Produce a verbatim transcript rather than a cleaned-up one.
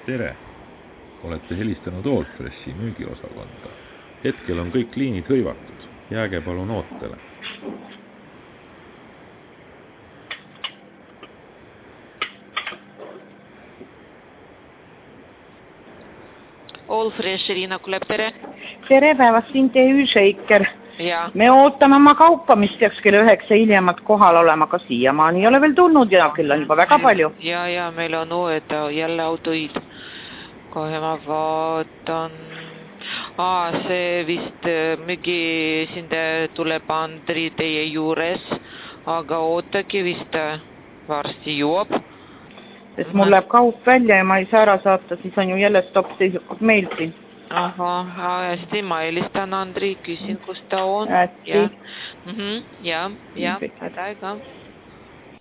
Tere! Olete helistanud Allfreshi müügiosakonda. Hetkel on kõik liinid hõivatud. Jääge palun ootele. Allfresh, Irina Kulep, tere! Tere päevast, siin T Y Shaker. Ja. Me ootame oma kaupa, mis peaks kell üheksa hiljemalt kohal olema, ka siiamaani ei ole veel tulnud ja küll on juba väga palju. Ja, ja meil on uued jälle autoid. Kohe ma vaatan. Aa, see vist müügisindaja tuleb Andri teie juures, aga ootagi vist varsti jõuab. Sest mul läheb kaup välja ja ma ei saa ära saata, siis on ju jälle stopp seisukad meil siin. Aha, hästi, ma helistan Andri, küsin, kus ta on. Hästi. Ja, mm -hmm, ja, ja, häda ega.